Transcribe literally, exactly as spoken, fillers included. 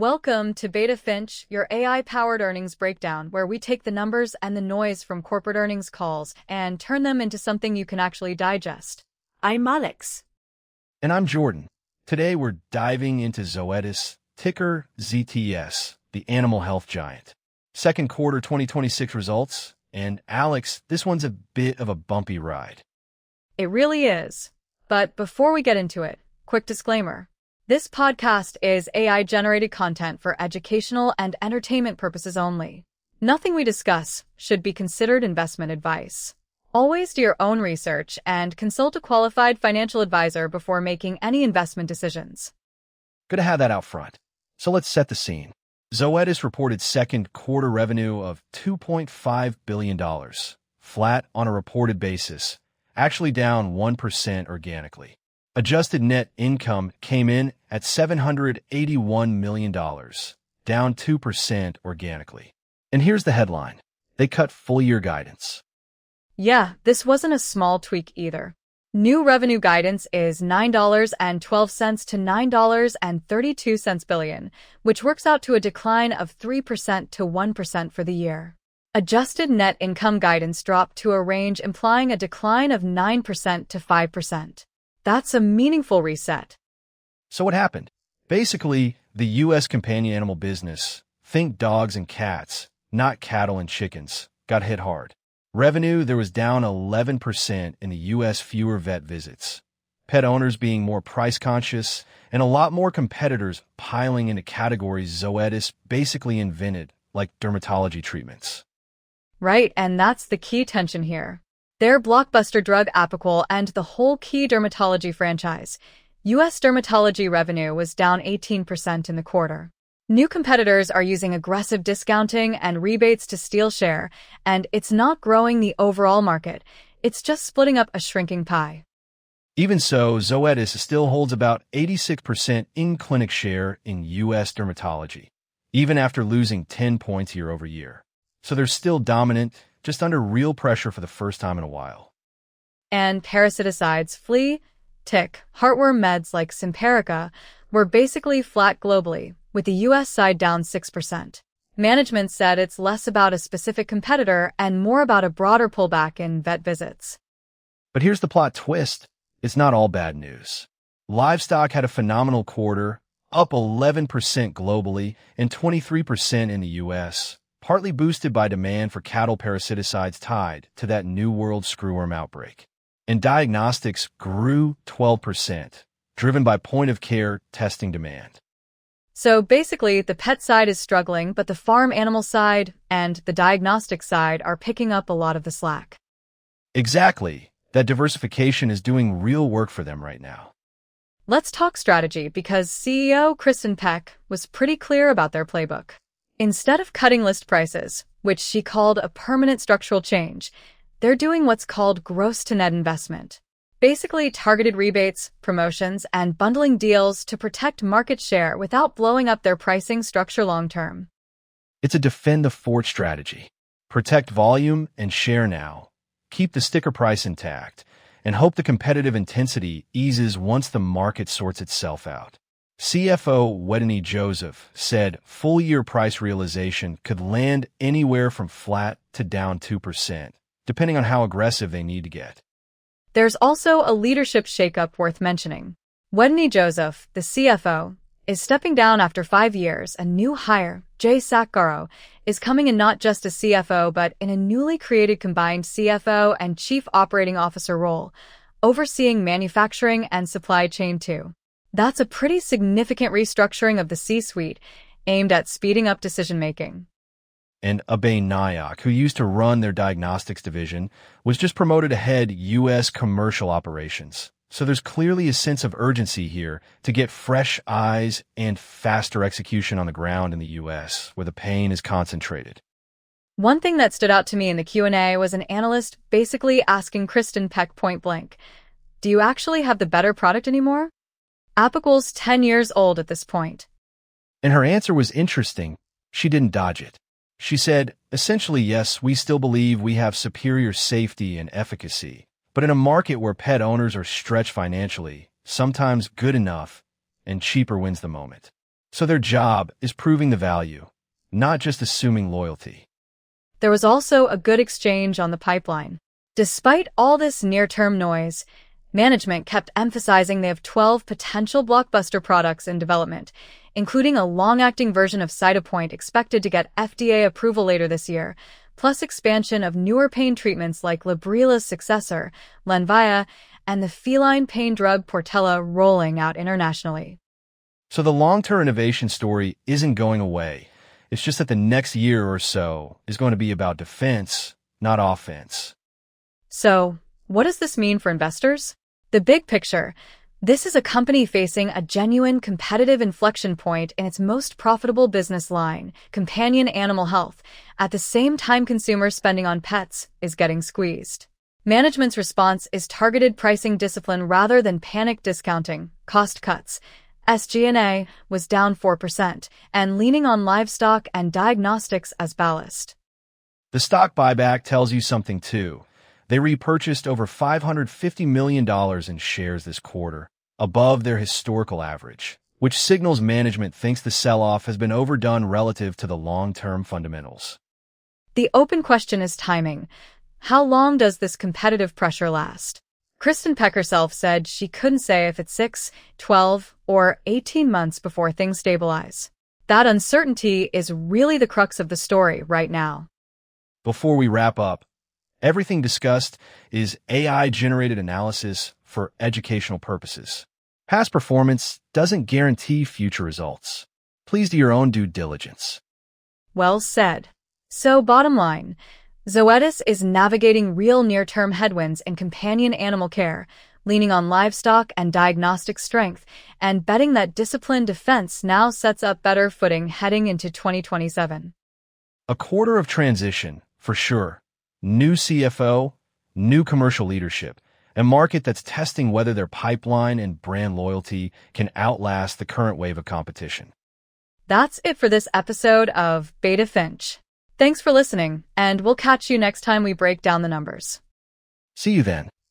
Welcome to Beta Finch, your A I-powered earnings breakdown, where we take the numbers and the noise from corporate earnings calls and turn them into something you can actually digest. I'm Alex. And I'm Jordan. Today we're diving into Zoetis, ticker Z T S, the animal health giant. Second quarter twenty twenty-six results, and Alex, this one's a bit of a bumpy ride. It really is. But before we get into it, quick disclaimer. This podcast is A I-generated content for educational and entertainment purposes only. Nothing we discuss should be considered investment advice. Always do your own research and consult a qualified financial advisor before making any investment decisions. Good to have that out front. So let's set the scene. Zoetis reported second quarter revenue of two point five billion dollars, flat on a reported basis, actually down one percent organically. Adjusted net income came in at seven hundred eighty-one million dollars, down two percent organically. And here's the headline. They cut full-year guidance. Yeah, this wasn't a small tweak either. New revenue guidance is nine dollars and twelve cents to nine dollars and thirty-two cents billion, which works out to a decline of three percent to one percent for the year. Adjusted net income guidance dropped to a range implying a decline of nine percent to five percent. That's a meaningful reset. So what happened? Basically, the U S companion animal business, think dogs and cats, not cattle and chickens, got hit hard. Revenue, there was down eleven percent in the U S fewer vet visits. Pet owners being more price conscious, and a lot more competitors piling into categories Zoetis basically invented, like dermatology treatments. Right, and that's the key tension here. Their blockbuster drug Apoquel and the whole key dermatology franchise. U S dermatology revenue was down eighteen percent in the quarter. New competitors are using aggressive discounting and rebates to steal share, and it's not growing the overall market. It's just splitting up a shrinking pie. Even so, Zoetis still holds about eighty-six percent in-clinic share in U S dermatology, even after losing ten points year over year. So they're still dominant, just under real pressure for the first time in a while. And parasiticides, flea, tick, heartworm meds like Simparica were basically flat globally, with the U S side down six percent. Management said it's less about a specific competitor and more about a broader pullback in vet visits. But here's the plot twist. It's not all bad news. Livestock had a phenomenal quarter, up eleven percent globally and twenty-three percent in the U S, partly boosted by demand for cattle parasiticides tied to that New World screwworm outbreak. And diagnostics grew twelve percent, driven by point-of-care testing demand. So basically, the pet side is struggling, but the farm animal side and the diagnostic side are picking up a lot of the slack. Exactly. That diversification is doing real work for them right now. Let's talk strategy, because C E O Kristen Peck was pretty clear about their playbook. Instead of cutting list prices, which she called a permanent structural change, they're doing what's called gross-to-net investment. Basically targeted rebates, promotions, and bundling deals to protect market share without blowing up their pricing structure long-term. It's a defend-the-fort strategy. Protect volume and share now. Keep the sticker price intact, and hope the competitive intensity eases once the market sorts itself out. C F O Wetteny Joseph said full-year price realization could land anywhere from flat to down two percent, depending on how aggressive they need to get. There's also a leadership shakeup worth mentioning. Wetteny Joseph, the C F O, is stepping down after five years. A new hire, Jay Saccaro, is coming in not just as C F O but in a newly created combined C F O and Chief Operating Officer role, overseeing manufacturing and supply chain too. That's a pretty significant restructuring of the C-suite, aimed at speeding up decision-making. And Abhay Nayak, who used to run their diagnostics division, was just promoted to head U S commercial operations. So there's clearly a sense of urgency here to get fresh eyes and faster execution on the ground in the U S, where the pain is concentrated. One thing that stood out to me in the Q and A was an analyst basically asking Kristen Peck point blank, "Do you actually have the better product anymore?" Apoquel's ten years old at this point. And her answer was interesting. She didn't dodge it. She said, essentially, yes, we still believe we have superior safety and efficacy, but in a market where pet owners are stretched financially, sometimes good enough and cheaper wins the moment. So their job is proving the value, not just assuming loyalty. There was also a good exchange on the pipeline. Despite all this near-term noise, management kept emphasizing they have twelve potential blockbuster products in development, including a long-acting version of Cytopoint expected to get F D A approval later this year, plus expansion of newer pain treatments like Librela's successor, Lenvia, and the feline pain drug Portela rolling out internationally. So the long-term innovation story isn't going away. It's just that the next year or so is going to be about defense, not offense. So, what does this mean for investors? The big picture. This is a company facing a genuine competitive inflection point in its most profitable business line, companion animal health, at the same time consumer spending on pets is getting squeezed. Management's response is targeted pricing discipline rather than panic discounting, cost cuts. S G and A was down four percent, and leaning on livestock and diagnostics as ballast. The stock buyback tells you something too. They repurchased over five hundred fifty million dollars in shares this quarter, above their historical average, which signals management thinks the sell-off has been overdone relative to the long-term fundamentals. The open question is timing. How long does this competitive pressure last? Kristen Peck herself said she couldn't say if it's six, twelve, or eighteen months before things stabilize. That uncertainty is really the crux of the story right now. Before we wrap up, everything discussed is A I-generated analysis for educational purposes. Past performance doesn't guarantee future results. Please do your own due diligence. Well said. So bottom line, Zoetis is navigating real near-term headwinds in companion animal care, leaning on livestock and diagnostic strength, and betting that disciplined defense now sets up better footing heading into twenty twenty-seven. A quarter of transition, for sure. New C F O, new commercial leadership, a market that's testing whether their pipeline and brand loyalty can outlast the current wave of competition. That's it for this episode of Beta Finch. Thanks for listening, and we'll catch you next time we break down the numbers. See you then.